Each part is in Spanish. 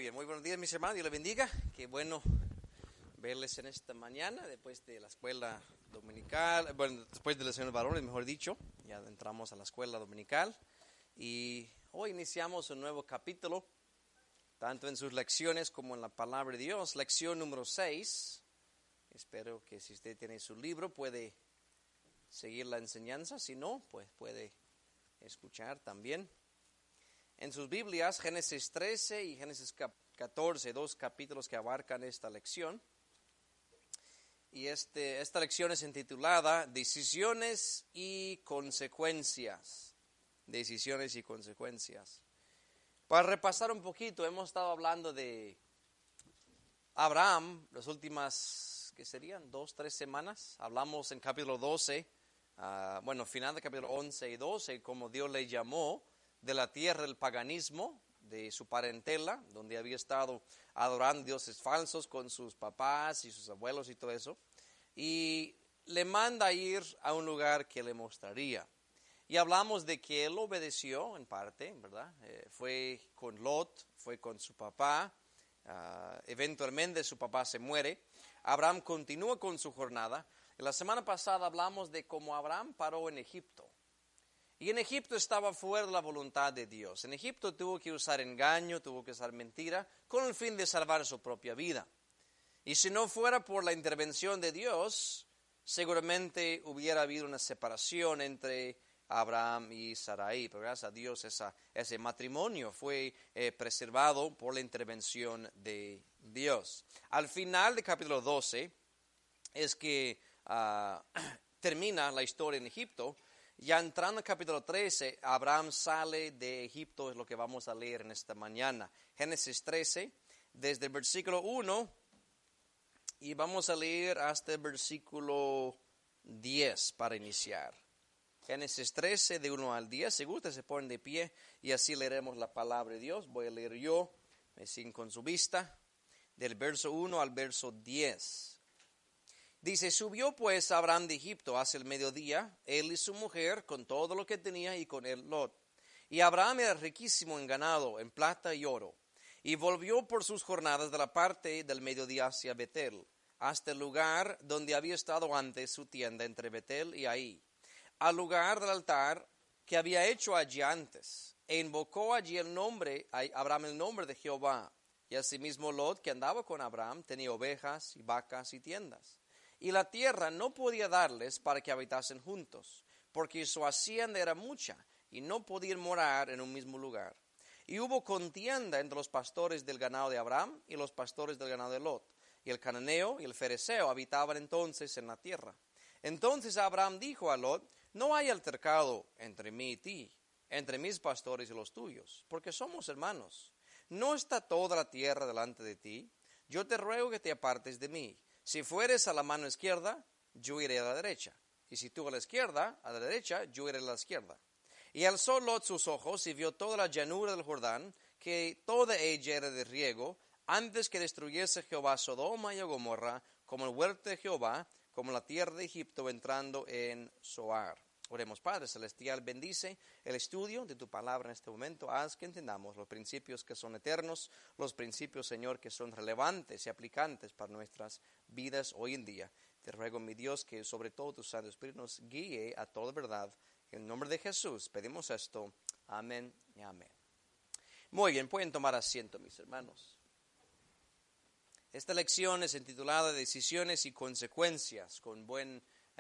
bien, muy buenos días mis hermanos, Dios les bendiga. Qué bueno verles en esta mañana, después de la escuela dominical, bueno, después de la sesión de varones, mejor dicho, ya entramos a la escuela dominical y hoy iniciamos un nuevo capítulo, tanto en sus lecciones como en la palabra de Dios, lección número 6. Espero que si usted tiene su libro puede seguir la enseñanza, si no, pues puede escuchar también. En sus Biblias, Génesis 13 y Génesis 14, dos capítulos que abarcan esta lección. Y esta lección es intitulada Decisiones y Consecuencias. Decisiones y Consecuencias. Para repasar un poquito, hemos estado hablando de Abraham las últimas, ¿qué serían? 2-3 semanas. Hablamos en capítulo 12, final de capítulo 11 y 12, como Dios le llamó de la tierra del paganismo, de su parentela, donde había estado adorando dioses falsos con sus papás y sus abuelos y todo eso, y le manda ir a un lugar que le mostraría. Y hablamos de que él obedeció en parte, ¿verdad? Fue con Lot, fue con su papá, eventualmente su papá se muere, Abraham continúa con su jornada. La semana pasada hablamos de cómo Abraham paró en Egipto. Y en Egipto estaba fuera de la voluntad de Dios. En Egipto tuvo que usar engaño, tuvo que usar mentira, con el fin de salvar su propia vida. Y si no fuera por la intervención de Dios, seguramente hubiera habido una separación entre Abraham y Sarai. Pero gracias a Dios ese matrimonio fue preservado por la intervención de Dios. Al final del capítulo 12 es que termina la historia en Egipto. Ya entrando al capítulo 13, Abraham sale de Egipto, es lo que vamos a leer en esta mañana. Génesis 13, desde el versículo 1, y vamos a leer hasta el versículo 10 para iniciar. Génesis 13, de 1 al 10, si gusta se ponen de pie y así leeremos la palabra de Dios. Voy a leer yo, me siguen con su vista, del verso 1 al verso 10. Dice, subió pues Abraham de Egipto hacia el mediodía, él y su mujer, con todo lo que tenía, y con él Lot. Y Abraham era riquísimo en ganado, en plata y oro. Y volvió por sus jornadas de la parte del mediodía hacia Betel, hasta el lugar donde había estado antes su tienda entre Betel y Ahí, al lugar del altar que había hecho allí antes. E invocó allí Abraham el nombre de Jehová. Y asimismo Lot, que andaba con Abraham, tenía ovejas y vacas y tiendas. Y la tierra no podía darles para que habitasen juntos, porque su hacienda era mucha, y no podían morar en un mismo lugar. Y hubo contienda entre los pastores del ganado de Abraham y los pastores del ganado de Lot. Y el cananeo y el fereceo habitaban entonces en la tierra. Entonces Abraham dijo a Lot, no hay altercado entre mí y ti, entre mis pastores y los tuyos, porque somos hermanos. ¿No está toda la tierra delante de ti? Yo te ruego que te apartes de mí. Si fueres a la mano izquierda, yo iré a la derecha. Y si tú a la izquierda, a la derecha, yo iré a la izquierda. Y alzó Lot sus ojos y vio toda la llanura del Jordán, que toda ella era de riego, antes que destruyese Jehová Sodoma y Gomorra, como el huerto de Jehová, como la tierra de Egipto entrando en Zoar. Oremos, Padre Celestial, bendice el estudio de tu palabra en este momento. Haz que entendamos los principios que son eternos, los principios, Señor, que son relevantes y aplicantes para nuestras vidas hoy en día. Te ruego, mi Dios, que sobre todo tu Santo Espíritu nos guíe a toda verdad. En el nombre de Jesús pedimos esto. Amén y amén. Muy bien, pueden tomar asiento, mis hermanos. Esta lección es intitulada Decisiones y Consecuencias, con buena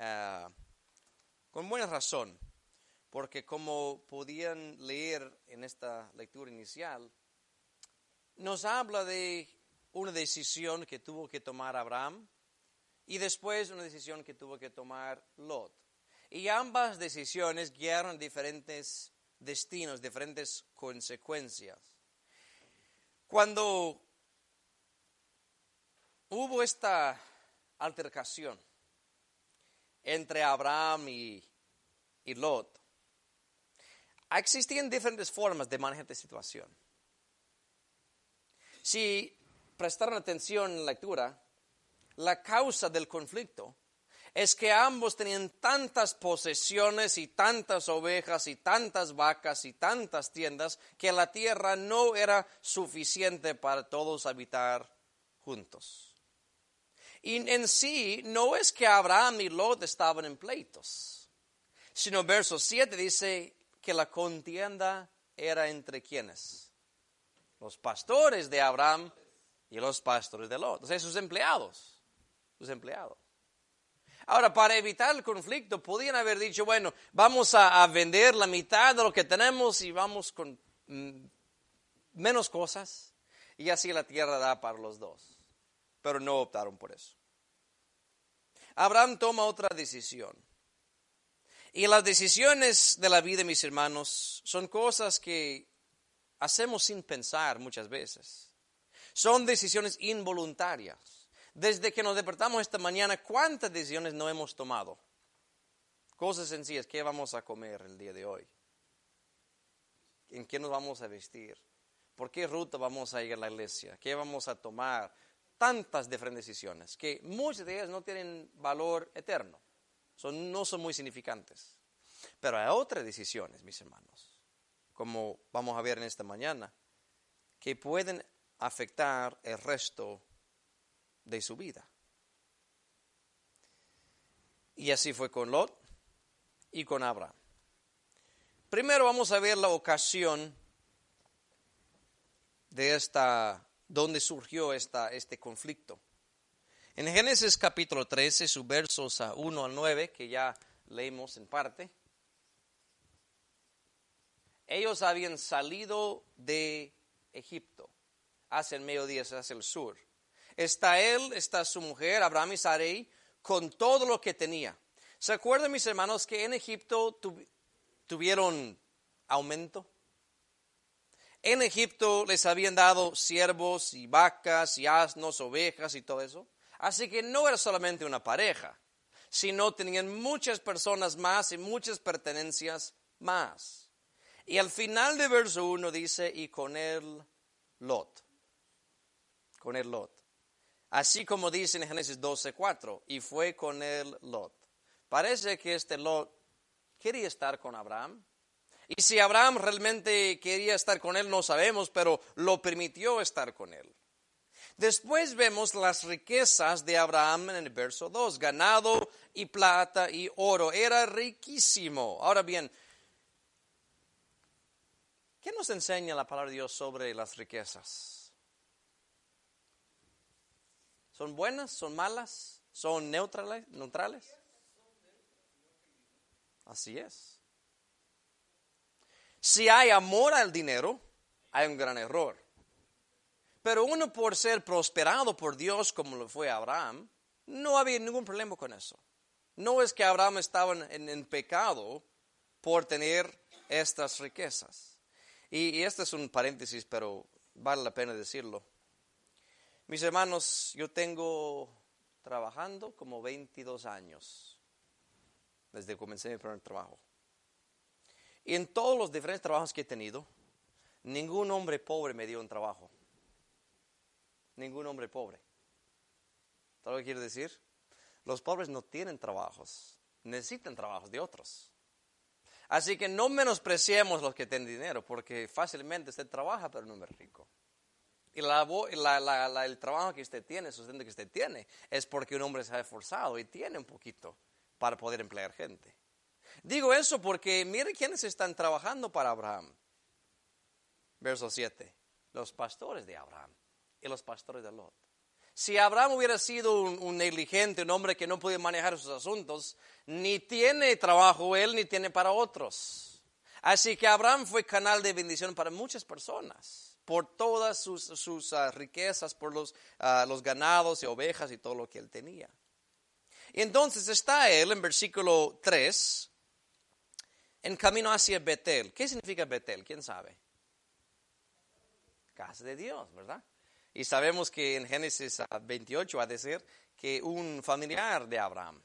razón, porque como podían leer en esta lectura inicial, nos habla de una decisión que tuvo que tomar Abraham y después una decisión que tuvo que tomar Lot. Y ambas decisiones guiaron diferentes destinos, diferentes consecuencias. Cuando hubo esta altercación entre Abraham y Lot, existían diferentes formas de manejar esta situación. Si prestaron atención en la lectura, la causa del conflicto es que ambos tenían tantas posesiones y tantas ovejas y tantas vacas y tantas tiendas que la tierra no era suficiente para todos habitar juntos. Y en sí no es que Abraham y Lot estaban en pleitos, sino verso 7 dice que la contienda era entre quienes, los pastores de Abraham y los pastores de Lot, o sea, sus empleados. Ahora, para evitar el conflicto, podían haber dicho, bueno, vamos a vender la mitad de lo que tenemos y vamos con menos cosas, y así la tierra da para los dos. Pero no optaron por eso. Abraham toma otra decisión. Y las decisiones de la vida, mis hermanos, son cosas que hacemos sin pensar muchas veces. Son decisiones involuntarias. Desde que nos despertamos esta mañana, ¿cuántas decisiones no hemos tomado? Cosas sencillas, ¿qué vamos a comer el día de hoy? ¿En qué nos vamos a vestir? ¿Por qué ruta vamos a ir a la iglesia? ¿Qué vamos a tomar? Tantas diferentes decisiones que muchas de ellas no tienen valor eterno. No son muy significantes. Pero hay otras decisiones, mis hermanos, como vamos a ver en esta mañana, que pueden afectar el resto de su vida. Y así fue con Lot y con Abraham. Primero vamos a ver la ocasión de donde surgió este conflicto. En Génesis capítulo 13, sus versos 1 al 9, que ya leímos en parte, ellos habían salido de Egipto hacia el mediodía, hacia el sur. Está él, está su mujer, Abraham y Sarai, con todo lo que tenía. ¿Se acuerdan, mis hermanos, que en Egipto tuvieron aumento? En Egipto les habían dado siervos y vacas y asnos, ovejas y todo eso. Así que no era solamente una pareja, sino tenían muchas personas más y muchas pertenencias más. Y al final de verso 1 dice, y con él Lot. Con él Lot. Así como dice en Génesis 12:4, y fue con él Lot. Parece que este Lot quería estar con Abraham. Y si Abraham realmente quería estar con él, no sabemos, pero lo permitió estar con él. Después vemos las riquezas de Abraham en el verso 2, ganado y plata y oro. Era riquísimo. Ahora bien, ¿qué nos enseña la palabra de Dios sobre las riquezas? ¿Son buenas? ¿Son malas? ¿Son neutrales? Así es. Si hay amor al dinero, hay un gran error. Pero uno, por ser prosperado por Dios como lo fue Abraham, no había ningún problema con eso. No es que Abraham estaba en pecado por tener estas riquezas. Y este es un paréntesis, pero vale la pena decirlo. Mis hermanos, yo tengo trabajando como 22 años, desde que comencé mi primer trabajo. Y en todos los diferentes trabajos que he tenido, ningún hombre pobre me dio un trabajo. Ningún hombre pobre. ¿Sabes lo que quiero decir? Los pobres no tienen trabajos, necesitan trabajos de otros. Así que no menospreciemos los que tienen dinero, porque fácilmente usted trabaja, pero no es rico. Y el trabajo que usted tiene, el sustento que usted tiene, es porque un hombre se ha esforzado y tiene un poquito para poder emplear gente. Digo eso porque mire quiénes están trabajando para Abraham. Verso 7. Los pastores de Abraham y los pastores de Lot. Si Abraham hubiera sido un negligente, un hombre que no podía manejar sus asuntos, ni tiene trabajo él, ni tiene para otros. Así que Abraham fue canal de bendición para muchas personas, por todas sus riquezas, por los ganados y ovejas y todo lo que él tenía. Y entonces está él en versículo 3, en camino hacia Betel. ¿Qué significa Betel? ¿Quién sabe? Casa de Dios, ¿verdad? Y sabemos que en Génesis 28 va a decir que un familiar de Abraham,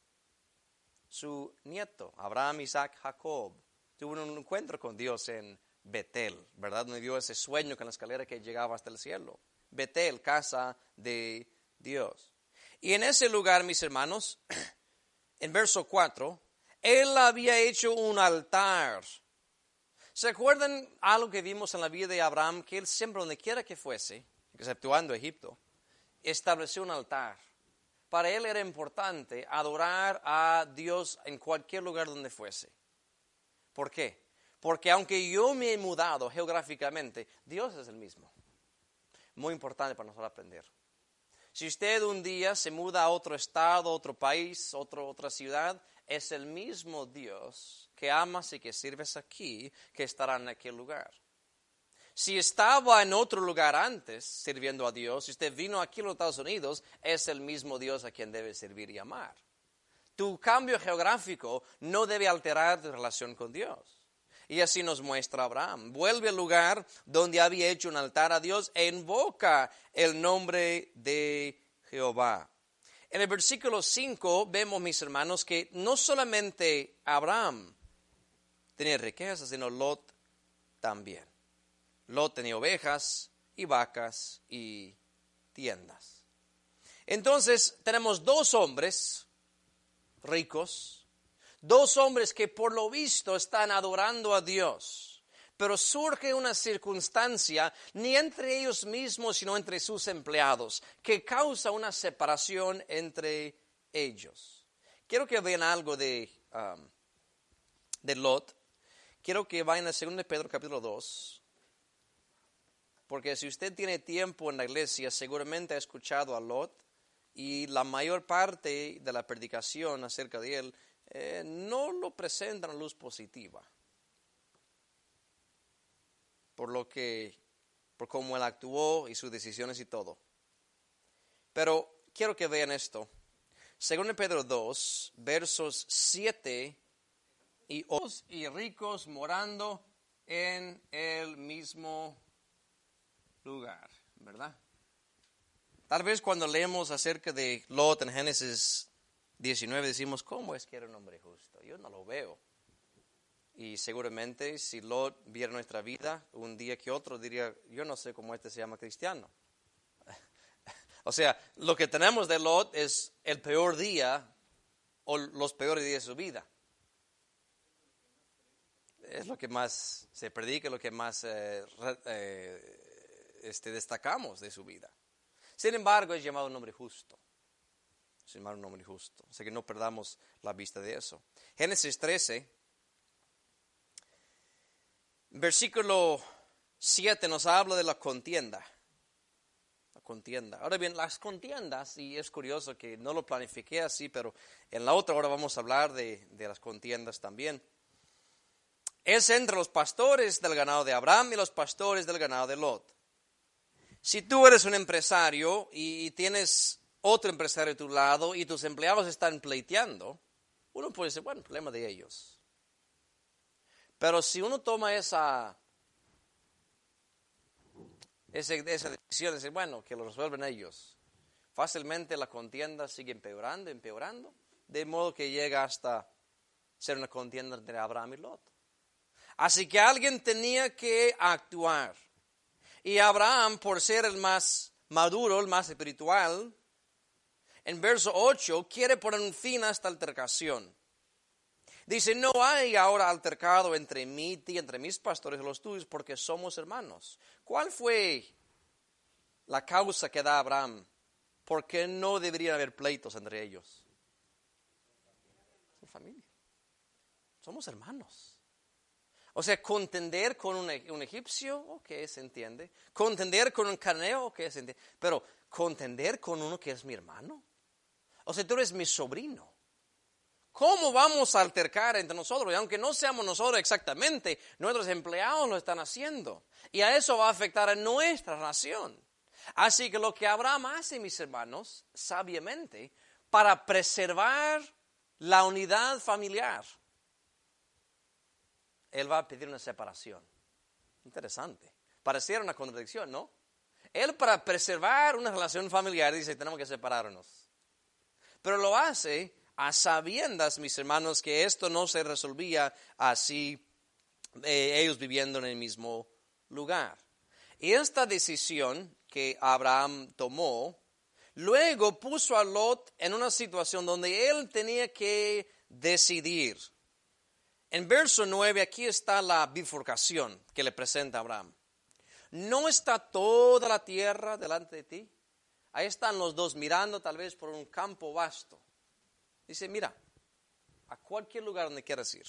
su nieto, Abraham, Isaac, Jacob, tuvo un encuentro con Dios en Betel, ¿verdad? Donde vio ese sueño con la escalera que llegaba hasta el cielo. Betel, casa de Dios. Y en ese lugar, mis hermanos, en verso 4, él había hecho un altar. ¿Se acuerdan algo que vimos en la vida de Abraham? Que él siempre, donde quiera que fuese, exceptuando Egipto, estableció un altar. Para él era importante adorar a Dios en cualquier lugar donde fuese. ¿Por qué? Porque aunque yo me he mudado geográficamente, Dios es el mismo. Muy importante para nosotros aprender. Si usted un día se muda a otro estado, otro país, otra ciudad, es el mismo Dios que amas y que sirves aquí, que estará en aquel lugar. Si estaba en otro lugar antes sirviendo a Dios, si usted vino aquí a los Estados Unidos, es el mismo Dios a quien debe servir y amar. Tu cambio geográfico no debe alterar tu relación con Dios. Y así nos muestra Abraham. Vuelve al lugar donde había hecho un altar a Dios e invoca el nombre de Jehová. En el versículo 5 vemos, mis hermanos, que no solamente Abraham tenía riquezas, sino Lot también. Lot tenía ovejas y vacas y tiendas. Entonces tenemos dos hombres ricos, dos hombres que por lo visto están adorando a Dios, pero surge una circunstancia, ni entre ellos mismos, sino entre sus empleados, que causa una separación entre ellos. Quiero que vean algo de Lot. Quiero que vayan a 2 Pedro capítulo 2. Porque si usted tiene tiempo en la iglesia, seguramente ha escuchado a Lot y la mayor parte de la predicación acerca de él no lo presenta en luz positiva. Por cómo él actuó y sus decisiones y todo. Pero quiero que vean esto. 2 Pedro 2, versos 7 y 8. Y ricos morando en el mismo lugar, ¿verdad? Tal vez cuando leemos acerca de Lot en Génesis 19 decimos, ¿cómo es que era un hombre justo? Yo no lo veo. Y seguramente si Lot viera nuestra vida un día que otro diría, yo no sé cómo se llama cristiano. O sea, lo que tenemos de Lot es el peor día o los peores días de su vida. Es lo que más se predica, lo que más destacamos de su vida. Sin embargo, es llamado un hombre justo. Es llamado un hombre justo. Así que no perdamos la vista de eso. Génesis 13, versículo 7 nos habla de la contienda. La contienda. Ahora bien, las contiendas, y es curioso que no lo planifiqué así, pero en la otra hora vamos a hablar de las contiendas también. Es entre los pastores del ganado de Abraham y los pastores del ganado de Lot. Si tú eres un empresario y tienes otro empresario a tu lado y tus empleados están pleiteando, uno puede decir, bueno, problema de ellos. Pero si uno toma esa decisión de decir, bueno, que lo resuelven ellos, fácilmente la contienda sigue empeorando, de modo que llega hasta ser una contienda entre Abraham y Lot. Así que alguien tenía que actuar. Y Abraham, por ser el más maduro, el más espiritual, en verso 8, quiere poner un fin a esta altercación. Dice, no hay ahora altercado entre mí y entre mis pastores y los tuyos, porque somos hermanos. ¿Cuál fue la causa que da Abraham? ¿Por qué no deberían haber pleitos entre ellos? Son familia. Somos hermanos. O sea, contender con un egipcio, ok, se entiende. Contender con un cananeo, ok, se entiende. Pero contender con uno que es mi hermano. O sea, tú eres mi sobrino. ¿Cómo vamos a altercar entre nosotros? Y aunque no seamos nosotros exactamente, nuestros empleados lo están haciendo. Y a eso va a afectar a nuestra relación. Así que lo que Abraham hace, mis hermanos, sabiamente, para preservar la unidad familiar, él va a pedir una separación. Interesante. Pareciera una contradicción, ¿no? Él, para preservar una relación familiar, dice, tenemos que separarnos. Pero lo hace a sabiendas, mis hermanos, que esto no se resolvía así, ellos viviendo en el mismo lugar. Y esta decisión que Abraham tomó Luego puso a Lot en una situación donde él tenía que decidir. En verso 9 aquí está la bifurcación que le presenta a Abraham. ¿No está toda la tierra delante de ti? Ahí están los dos mirando tal vez por un campo vasto. Dice, mira, a cualquier lugar donde quieras ir.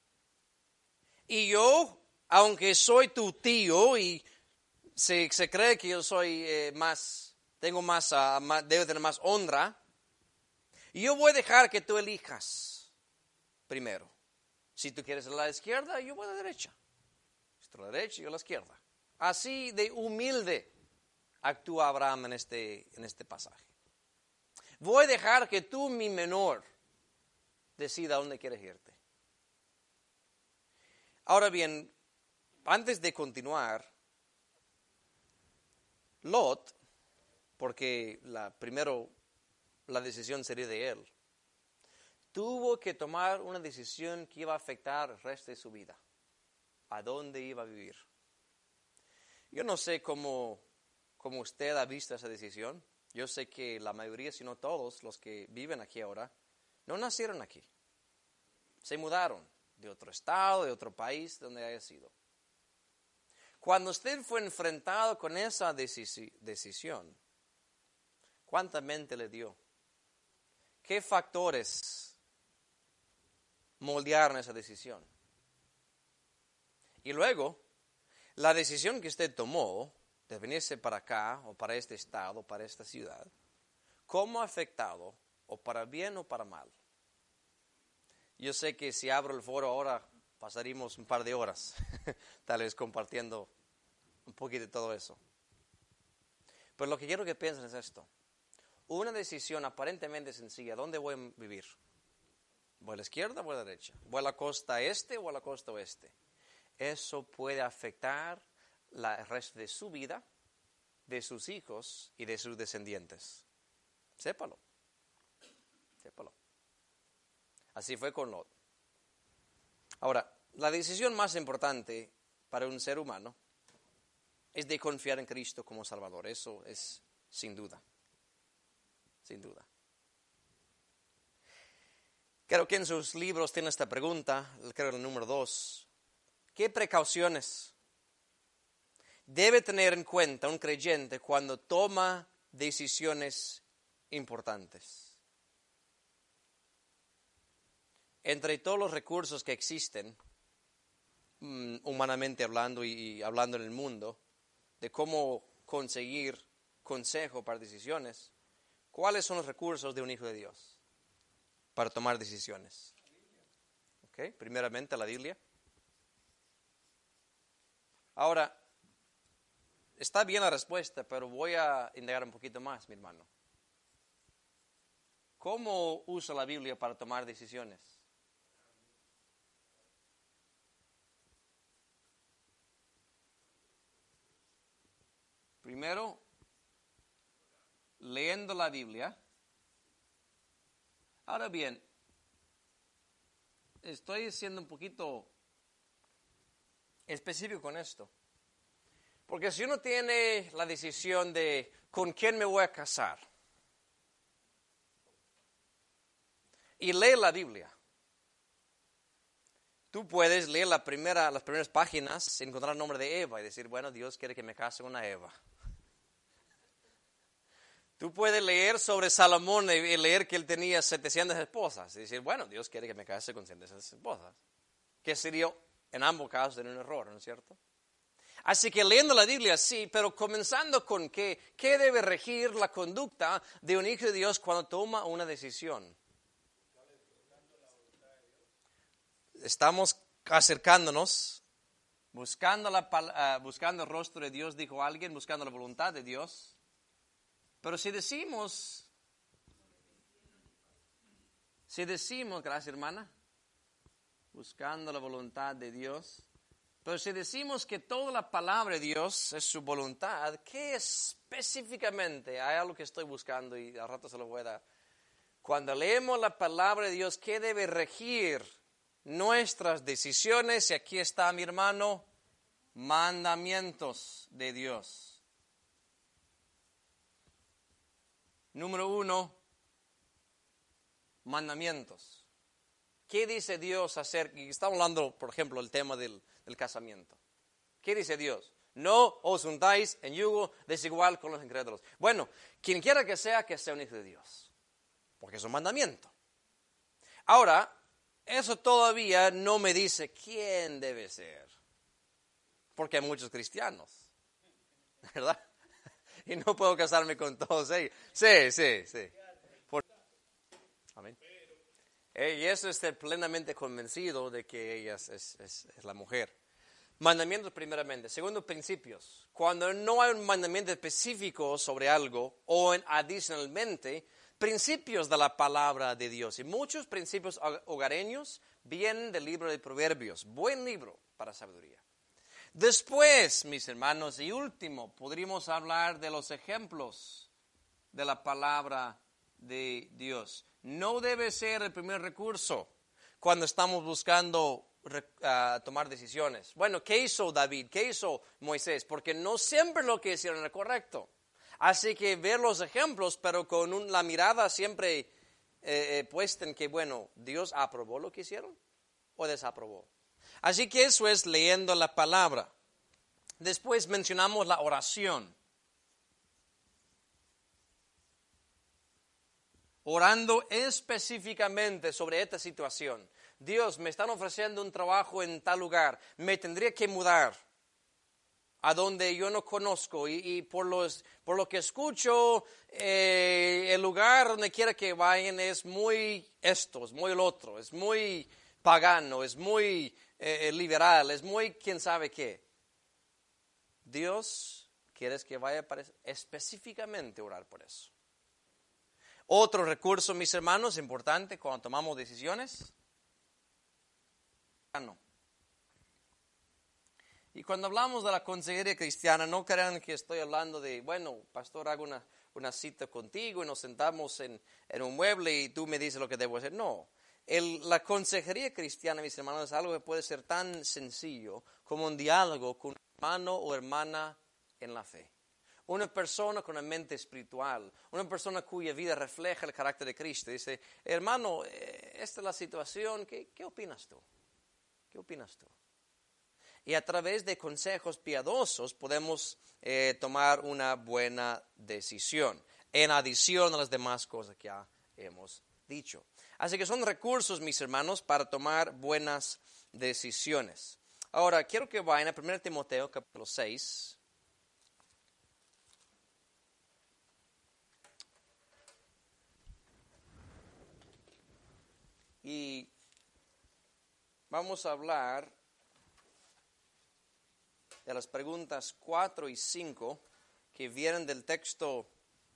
Y yo, aunque soy tu tío y se cree que yo soy debo tener más honra, yo voy a dejar que tú elijas primero. Si tú quieres a la izquierda, yo voy a la derecha. Si tú a la derecha, yo a la izquierda. Así de humilde actúa Abraham en este pasaje. Voy a dejar que tú, mi menor, decida dónde quieres irte. Ahora bien, antes de continuar, Lot, porque primero la decisión sería de él, tuvo que tomar una decisión que iba a afectar el resto de su vida. ¿A dónde iba a vivir? Yo no sé cómo usted ha visto esa decisión. Yo sé que la mayoría, si no todos, los que viven aquí ahora, no nacieron aquí. Se mudaron de otro estado, de otro país, donde haya sido. Cuando usted fue enfrentado con esa decisión, ¿cuánta mente le dio? ¿Qué factores moldearon esa decisión? Y luego, la decisión que usted tomó de venirse para acá, o para este estado, o para esta ciudad, ¿cómo ha afectado, o para bien o para mal? Yo sé que si abro el foro ahora, pasaríamos un par de horas, tal vez compartiendo un poquito de todo eso. Pero lo que quiero que piensen es esto. Una decisión aparentemente sencilla, ¿dónde voy a vivir? ¿Voy a la izquierda o voy a la derecha? ¿Voy a la costa este o a la costa oeste? Eso puede afectar el resto de su vida, de sus hijos y de sus descendientes. Sépalo. Así fue con Lot. Ahora, la decisión más importante para un ser humano es de confiar en Cristo como Salvador. Eso es sin duda. Sin duda. Creo que en sus libros tiene esta pregunta, creo el número 2. ¿Qué precauciones debe tener en cuenta un creyente cuando toma decisiones importantes? Entre todos los recursos que existen, humanamente hablando y hablando en el mundo, de cómo conseguir consejo para decisiones, ¿cuáles son los recursos de un hijo de Dios para tomar decisiones? Okay, primeramente la Biblia. Ahora, está bien la respuesta, pero voy a indagar un poquito más, mi hermano. ¿Cómo usa la Biblia para tomar decisiones? Primero, leyendo la Biblia. Ahora bien, estoy siendo un poquito específico con esto. Porque si uno tiene la decisión de con quién me voy a casar y lee la Biblia, tú puedes leer las primeras páginas, encontrar el nombre de Eva y decir, bueno, Dios quiere que me case con una Eva. Tú puedes leer sobre Salomón y leer que él tenía 700 esposas y decir, bueno, Dios quiere que me case con 700 esposas. Que sería en ambos casos un error, ¿no es cierto? Así que leyendo la Biblia sí, pero comenzando con qué debe regir la conducta de un hijo de Dios cuando toma una decisión. Estamos acercándonos, buscando el rostro de Dios, dijo alguien, buscando la voluntad de Dios. Pero si decimos, gracias hermana, buscando la voluntad de Dios, pero si decimos que toda la palabra de Dios es su voluntad, ¿qué específicamente? Hay algo que estoy buscando y al rato se lo voy a dar. Cuando leemos la palabra de Dios, ¿qué debe regir nuestras decisiones? Y aquí está mi hermano, mandamientos de Dios. Número 1, mandamientos. ¿Qué dice Dios acerca? Y estamos hablando, por ejemplo, el tema del casamiento. ¿Qué dice Dios? No os juntáis en yugo desigual con los incrédulos. Bueno, quien quiera que sea un hijo de Dios, porque es un mandamiento. Ahora, eso todavía no me dice quién debe ser, porque hay muchos cristianos, ¿verdad? Y no puedo casarme con todos ellos. Sí. Amén. Y eso estoy plenamente convencido de que ella es la mujer. Mandamientos primeramente. Segundo, principios. Cuando no hay un mandamiento específico sobre algo o adicionalmente, principios de la palabra de Dios. Y muchos principios hogareños vienen del libro de Proverbios. Buen libro para sabiduría. Después, mis hermanos, y último, podríamos hablar de los ejemplos de la palabra de Dios. No debe ser el primer recurso cuando estamos buscando tomar decisiones. Bueno, ¿qué hizo David? ¿Qué hizo Moisés? Porque no siempre lo que hicieron era correcto. Así que ver los ejemplos, pero con la mirada siempre puesta en que, bueno, ¿Dios aprobó lo que hicieron o desaprobó? Así que eso es leyendo la palabra. Después mencionamos la oración. Orando específicamente sobre esta situación. Dios, me están ofreciendo un trabajo en tal lugar. Me tendría que mudar a donde yo no conozco. Y por lo que escucho, el lugar donde quiera que vayan es muy esto, es muy el otro. Es muy pagano, es muy liberal, es muy quién sabe qué. Dios, ¿quieres que vaya para específicamente orar por eso? Otro recurso, mis hermanos, importante cuando tomamos decisiones. Y cuando hablamos de la consejería cristiana, no crean que estoy hablando de, bueno, pastor, hago una cita contigo y nos sentamos en un mueble y tú me dices lo que debo hacer. No, la consejería cristiana, mis hermanos, es algo que puede ser tan sencillo como un diálogo con un hermano o hermana en la fe. Una persona con una mente espiritual, una persona cuya vida refleja el carácter de Cristo. Dice, hermano, esta es la situación, ¿qué opinas tú? ¿Qué opinas tú? Y a través de consejos piadosos podemos tomar una buena decisión, en adición a las demás cosas que ya hemos dicho. Así que son recursos, mis hermanos, para tomar buenas decisiones. Ahora, quiero que vayan a 1 Timoteo capítulo 6. Y vamos a hablar de las preguntas 4 y 5 que vienen del texto,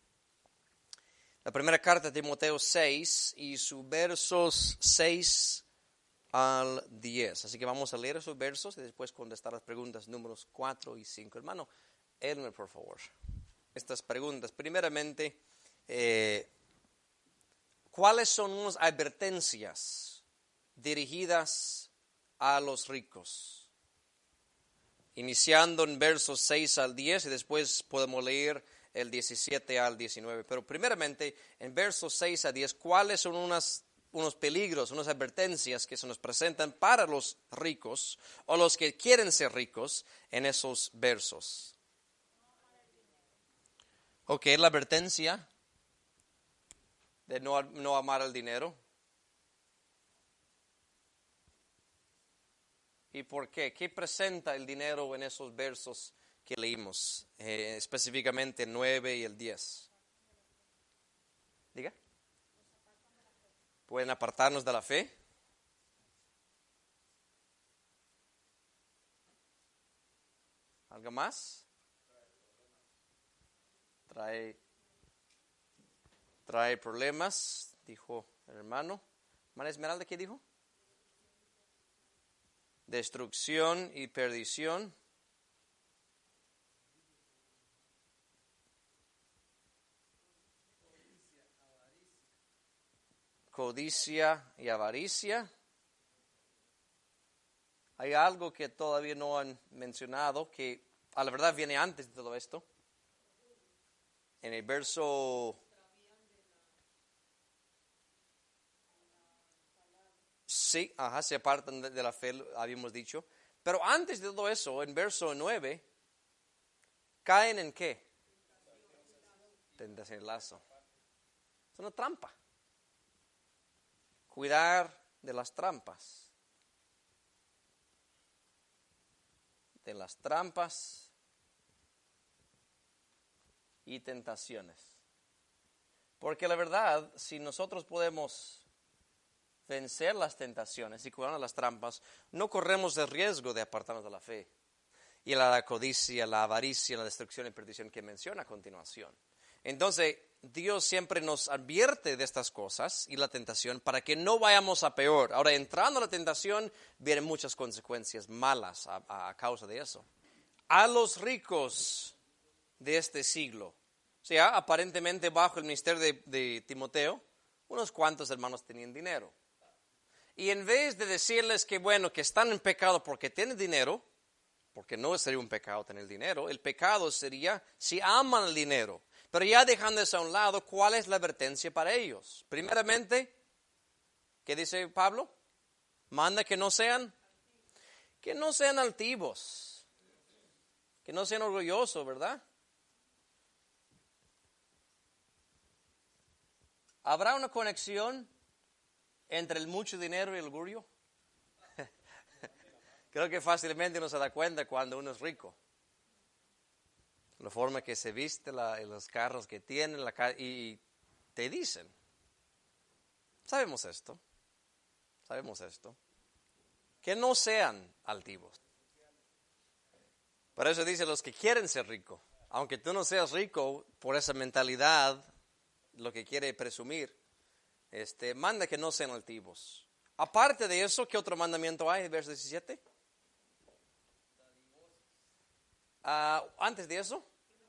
la primera carta de Timoteo 6 y sus versos 6 al 10. Así que vamos a leer esos versos y después contestar las preguntas números 4 y 5. Hermano Elmer, por favor. Estas preguntas. Primeramente, ¿cuáles son unas advertencias dirigidas a los ricos? Iniciando en versos 6 al 10 y después podemos leer el 17 al 19. Pero primeramente, en versos 6 a 10, ¿cuáles son unos peligros, unas advertencias que se nos presentan para los ricos o los que quieren ser ricos en esos versos? Ok, la advertencia de no amar el dinero. ¿Y por qué? ¿Qué presenta el dinero en esos versos que leímos? Específicamente el 9 y el 10. Diga. ¿Pueden apartarnos de la fe? ¿Algo más? Trae problemas, dijo el hermano. ¿Hermana Esmeralda qué dijo? Destrucción y perdición. Codicia y avaricia. Hay algo que todavía no han mencionado que a la verdad viene antes de todo esto. En el verso Sí, se apartan de la fe, habíamos dicho. Pero antes de todo eso, en verso 9, ¿caen en qué? Tentación, el lazo. Es una trampa. Cuidar de las trampas. De las trampas y tentaciones. Porque la verdad, si nosotros podemos vencer las tentaciones y cuidar de las trampas, no corremos el riesgo de apartarnos de la fe. Y la codicia, la avaricia, la destrucción y perdición que menciona a continuación. Entonces, Dios siempre nos advierte de estas cosas y la tentación para que no vayamos a peor. Ahora, entrando a la tentación, vienen muchas consecuencias malas a causa de eso. A los ricos de este siglo, o sea, aparentemente bajo el ministerio de Timoteo, unos cuantos hermanos tenían dinero. Y en vez de decirles que bueno, que están en pecado porque tienen dinero, porque no sería un pecado tener dinero, el pecado sería si aman el dinero. Pero ya dejando eso a un lado, ¿cuál es la advertencia para ellos? Primeramente, ¿qué dice Pablo? Manda que no sean altivos, que no sean orgullosos, ¿verdad? ¿Habrá una conexión entre el mucho dinero y el orgullo? Creo que fácilmente uno se da cuenta cuando uno es rico. La forma que se viste, los carros que tienen, y te dicen. Sabemos esto. Que no sean altivos. Por eso dice los que quieren ser ricos. Aunque tú no seas rico, por esa mentalidad, lo que quiere presumir, manda que no sean altivos. Aparte de eso, ¿qué otro mandamiento hay? Verso 17. Antes de eso.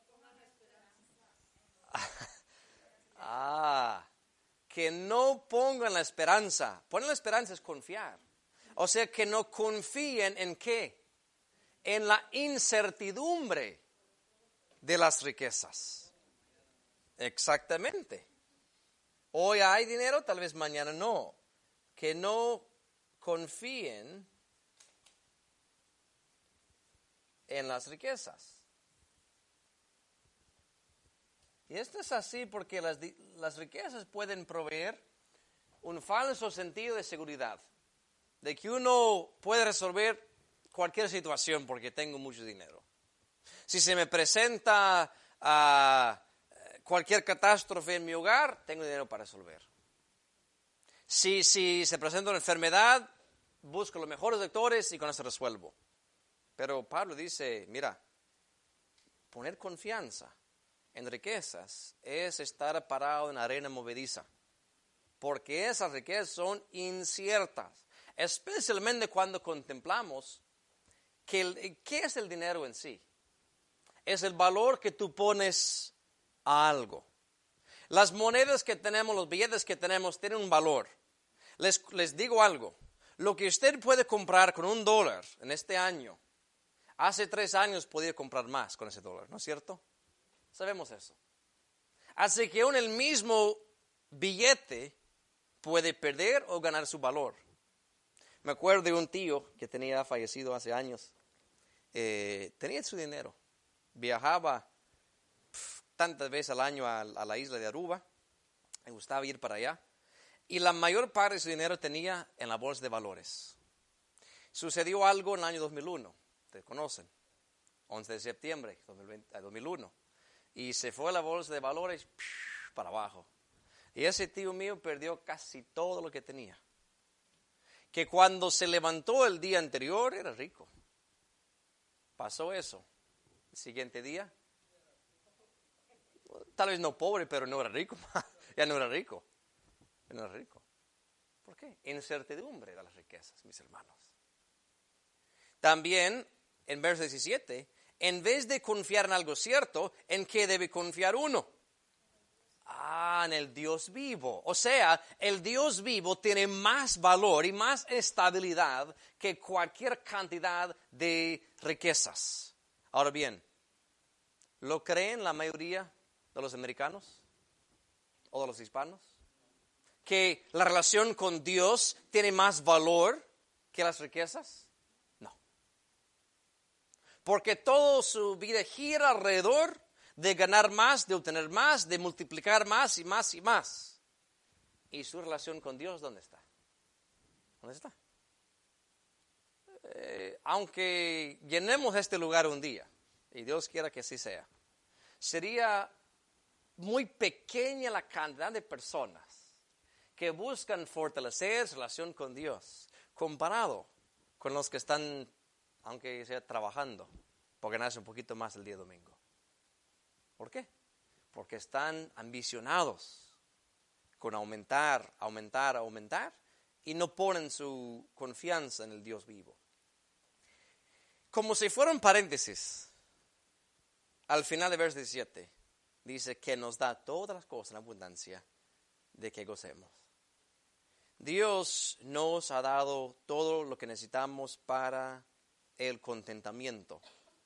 Que no pongan la esperanza. Poner la esperanza es confiar. O sea, que no confíen en ¿qué? En la incertidumbre de las riquezas. Exactamente. Hoy hay dinero, tal vez mañana no. Que no confíen en las riquezas. Y esto es así porque las riquezas pueden proveer un falso sentido de seguridad, de que uno puede resolver cualquier situación porque tengo mucho dinero. Si se me presenta cualquier catástrofe en mi hogar, tengo dinero para resolver. Si se presenta una enfermedad, busco los mejores doctores y con eso resuelvo. Pero Pablo dice, mira, poner confianza en riquezas es estar parado en arena movediza, porque esas riquezas son inciertas, especialmente cuando contemplamos ¿qué es el dinero en sí? Es el valor que tú pones a algo. Las monedas que tenemos, los billetes que tenemos, tienen un valor. Les digo algo, lo que usted puede comprar con $1 en este año, hace 3 años podía comprar más con ese dólar, ¿no es cierto? Sabemos eso. Así que aún el mismo billete puede perder o ganar su valor. Me acuerdo de un tío que tenía fallecido hace años. Tenía su dinero. Viajaba tantas veces al año a la isla de Aruba. Me gustaba ir para allá. Y la mayor parte de su dinero tenía en la bolsa de valores. Sucedió algo en el año 2001. Ustedes conocen. 11 de septiembre de 2001. Y se fue a la bolsa de valores para abajo. Y ese tío mío perdió casi todo lo que tenía. Que cuando se levantó el día anterior era rico. Pasó eso. El siguiente día, tal vez no pobre, pero no era rico. Ya no era rico. No era rico. ¿Por qué? Incertidumbre de las riquezas, mis hermanos. También, en verso 17, en vez de confiar en algo cierto, ¿en qué debe confiar uno? En el Dios vivo. O sea, el Dios vivo tiene más valor y más estabilidad que cualquier cantidad de riquezas. Ahora bien, ¿lo creen la mayoría de los americanos o de los hispanos? que la relación con Dios tiene más valor que las riquezas? No. Porque toda su vida gira alrededor de ganar más, de obtener más, de multiplicar más y más y más. ¿Y su relación con Dios dónde está? ¿Dónde está? Aunque llenemos este lugar un día, y Dios quiera que así sea, sería muy pequeña la cantidad de personas que buscan fortalecer su relación con Dios, comparado con los que están, aunque sea trabajando, por ganarse un poquito más el día domingo. ¿Por qué? Porque están ambicionados con aumentar, y no ponen su confianza en el Dios vivo. Como si fuera un paréntesis, al final de verso 17, dice que nos da todas las cosas en abundancia de que gocemos. Dios nos ha dado todo lo que necesitamos para el contentamiento.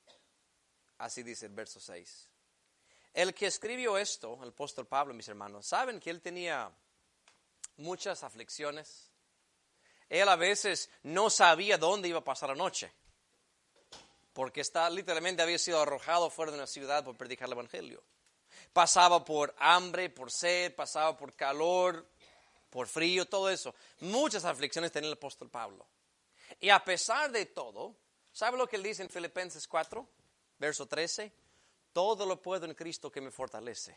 Así dice el verso 6. El que escribió esto, el apóstol Pablo, mis hermanos, saben que él tenía muchas aflicciones. Él a veces no sabía dónde iba a pasar la noche, porque literalmente había sido arrojado fuera de una ciudad por predicar el evangelio. Pasaba por hambre, por sed, pasaba por calor, por frío, todo eso. Muchas aflicciones tenía el apóstol Pablo. Y a pesar de todo, ¿sabe lo que él dice en Filipenses 4, verso 13? Todo lo puedo en Cristo que me fortalece.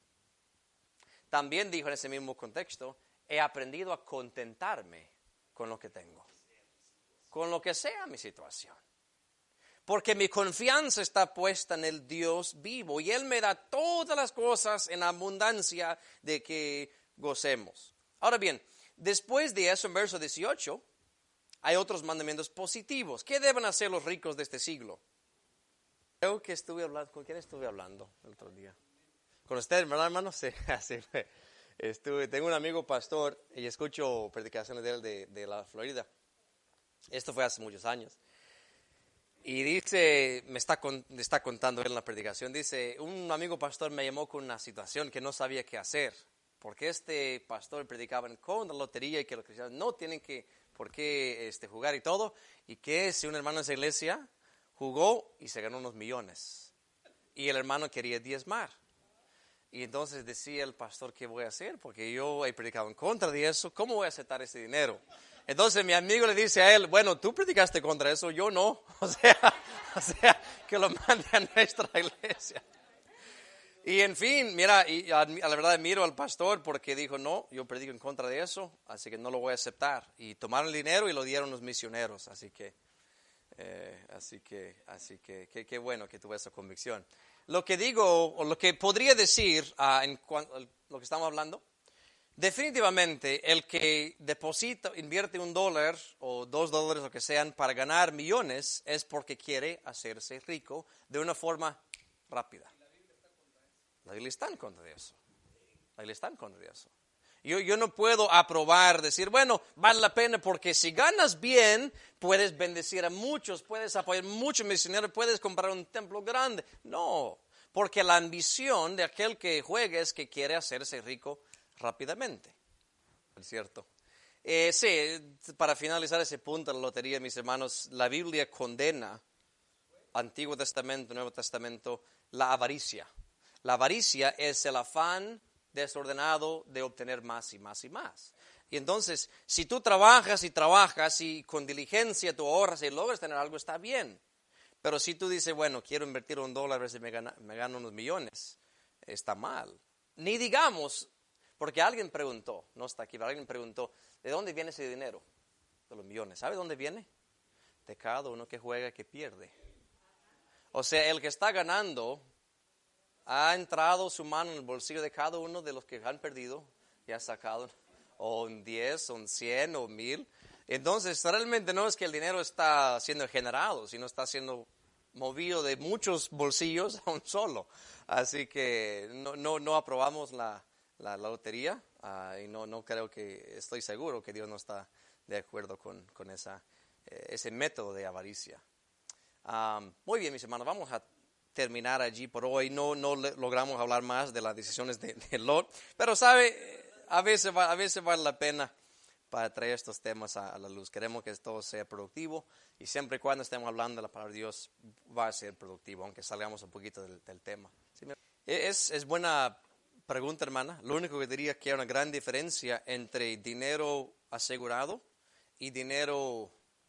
También dijo en ese mismo contexto, he aprendido a contentarme con lo que tengo, con lo que sea mi situación. Porque mi confianza está puesta en el Dios vivo y Él me da todas las cosas en abundancia de que gocemos. Ahora bien, después de eso, en verso 18, hay otros mandamientos positivos. ¿Qué deben hacer los ricos de este siglo? Creo que ¿con quién estuve hablando el otro día? Con ustedes, ¿verdad, hermano? Sí, así fue. Tengo un amigo pastor y escucho predicaciones de él de la Florida. Esto fue hace muchos años. Y dice, me está contando él en la predicación, dice, un amigo pastor me llamó con una situación que no sabía qué hacer, porque este pastor predicaba en contra de la lotería y que los cristianos no tienen por qué jugar y todo, y que si un hermano de esa iglesia jugó y se ganó unos millones, y el hermano quería diezmar. Y entonces decía el pastor, ¿qué voy a hacer? Porque yo he predicado en contra de eso, ¿cómo voy a aceptar ese dinero? Entonces mi amigo le dice a él, bueno, tú predicaste contra eso, yo no. O sea, que lo mande a nuestra iglesia. Y en fin, mira, y a la verdad admiro al pastor porque dijo, no, yo predico en contra de eso, así que no lo voy a aceptar. Y tomaron el dinero y lo dieron los misioneros, así que qué bueno que tuve esa convicción. Lo que digo, o lo que podría decir en cuanto a lo que estamos hablando, definitivamente el que invierte $1 o $2, lo que sean, para ganar millones, es porque quiere hacerse rico de una forma rápida. La Biblia está en contra de eso. La Biblia está en contra de eso. Yo no puedo aprobar, decir, bueno, vale la pena porque si ganas bien, puedes bendecir a muchos, puedes apoyar muchos misioneros, puedes comprar un templo grande. No, porque la ambición de aquel que juega es que quiere hacerse rico rápidamente. ¿Es cierto? Sí, para finalizar ese punto de la lotería, mis hermanos, la Biblia condena, Antiguo Testamento, Nuevo Testamento, la avaricia. La avaricia es el afán desordenado de obtener más y más y más. Y entonces, si tú trabajas y con diligencia tú ahorras y logras tener algo, está bien. Pero si tú dices, bueno, quiero invertir $1 a ver si me gano unos millones, está mal. Ni digamos, porque alguien preguntó, no está aquí, pero alguien preguntó, ¿de dónde viene ese dinero? De los millones. ¿Sabe dónde viene? De cada uno que juega y que pierde. O sea, el que está ganando ha entrado su mano en el bolsillo de cada uno de los que han perdido y ha sacado o un 10, o un 100, o 1000. Entonces, realmente no es que el dinero está siendo generado, sino está siendo movido de muchos bolsillos a un solo. Así que no aprobamos la lotería y no creo estoy seguro que Dios no está de acuerdo con ese método de avaricia. Muy bien, mis hermanos, vamos a terminar allí por hoy. No logramos hablar más de las decisiones de Lot, pero sabe, a veces vale la pena para traer estos temas a la luz. Queremos que todo sea productivo y siempre y cuando estemos hablando de la palabra de Dios va a ser productivo, aunque salgamos un poquito del tema. ¿Sí? Es buena pregunta, hermana. Lo único que diría es que hay una gran diferencia entre dinero asegurado y dinero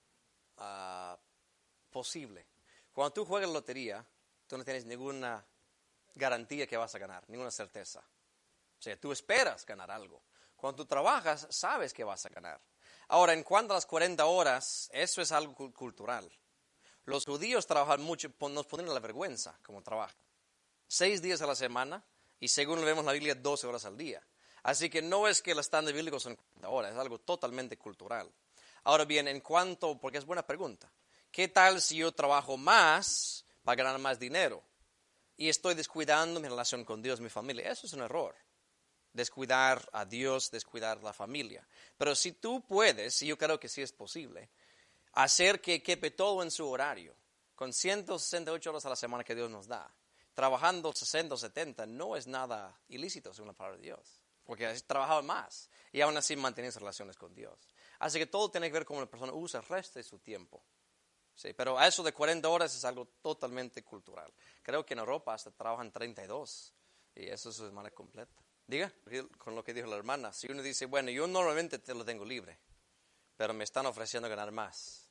posible. Cuando tú juegas lotería, tú no tienes ninguna garantía que vas a ganar, ninguna certeza. O sea, tú esperas ganar algo. Cuando tú trabajas, sabes que vas a ganar. Ahora, en cuanto a las 40 horas, eso es algo cultural. Los judíos trabajan mucho, nos ponen a la vergüenza como trabajan. 6 días a la semana y según lo vemos en la Biblia, 12 horas al día. Así que no es que el estándar bíblico son 40 horas, es algo totalmente cultural. Ahora bien, porque es buena pregunta, ¿qué tal si yo trabajo más para ganar más dinero? Y estoy descuidando mi relación con Dios, mi familia. Eso es un error. Descuidar a Dios, descuidar la familia. Pero si tú puedes, y yo creo que sí es posible, hacer que quepe todo en su horario, con 168 horas a la semana que Dios nos da, trabajando 60 o 70, no es nada ilícito según la palabra de Dios. Porque has trabajado más y aún así mantienes relaciones con Dios. Así que todo tiene que ver con cómo la persona usa el resto de su tiempo. Sí, pero a eso de 40 horas es algo totalmente cultural. Creo que en Europa hasta trabajan 32 y eso es su semana completa. Diga, con lo que dijo la hermana, si uno dice, bueno, yo normalmente te lo tengo libre, pero me están ofreciendo ganar más.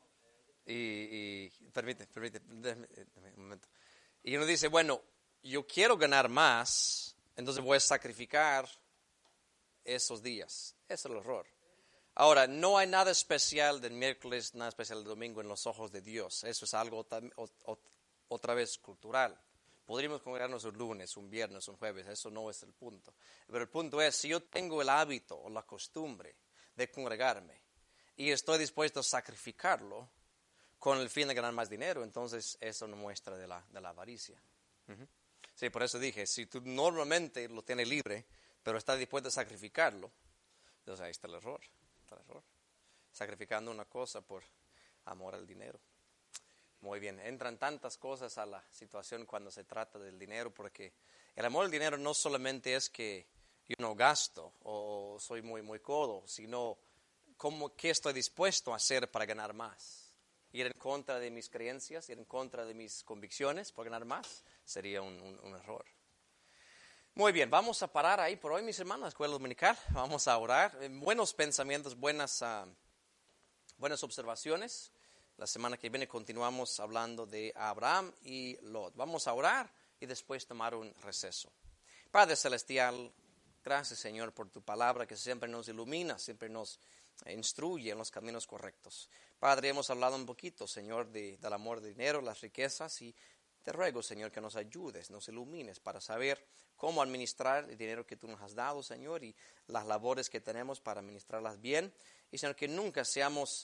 Permite, déjame un momento. Y uno dice, bueno, yo quiero ganar más, entonces voy a sacrificar esos días. Ese es el error. Ahora, no hay nada especial del miércoles, nada especial del domingo en los ojos de Dios. Eso es algo otra vez cultural. Podríamos congregarnos un lunes, un viernes, un jueves, eso no es el punto. Pero el punto es, si yo tengo el hábito o la costumbre de congregarme y estoy dispuesto a sacrificarlo con el fin de ganar más dinero, entonces eso no muestra de la avaricia. Uh-huh. Sí, por eso dije, si tú normalmente lo tienes libre, pero estás dispuesto a sacrificarlo, entonces ahí está el error. Sacrificando una cosa por amor al dinero. Muy bien, entran tantas cosas a la situación cuando se trata del dinero, porque el amor al dinero no solamente es que yo no gasto o soy muy codo, sino qué estoy dispuesto a hacer para ganar más. Ir en contra de mis creencias, ir en contra de mis convicciones para ganar más, sería un error. Muy bien, vamos a parar ahí por hoy, mis hermanos, escuela dominical. Vamos a orar. Buenos pensamientos, buenas observaciones. La semana que viene continuamos hablando de Abraham y Lot. Vamos a orar y después tomar un receso. Padre Celestial, gracias, Señor, por tu palabra que siempre nos ilumina, siempre nos instruye en los caminos correctos. Padre, hemos hablado un poquito, Señor, del amor del dinero, las riquezas, y te ruego, Señor, que nos ayudes, nos ilumines para saber cómo administrar el dinero que tú nos has dado, Señor, y las labores que tenemos para administrarlas bien. Y, Señor, que nunca seamos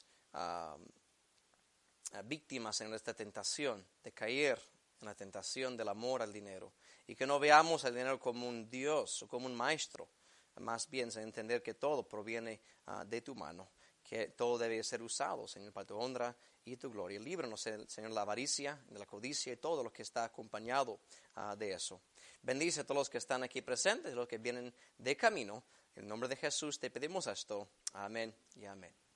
víctimas en esta tentación de caer en la tentación del amor al dinero. Y que no veamos al dinero como un Dios o como un maestro. Más bien, entender que todo proviene de tu mano, que todo debe ser usado, Señor, para tu honra y tu gloria. Líbranos, Señor, la avaricia, de la codicia y todo lo que está acompañado de eso. Bendice a todos los que están aquí presentes y los que vienen de camino. En el nombre de Jesús te pedimos esto. Amén y amén.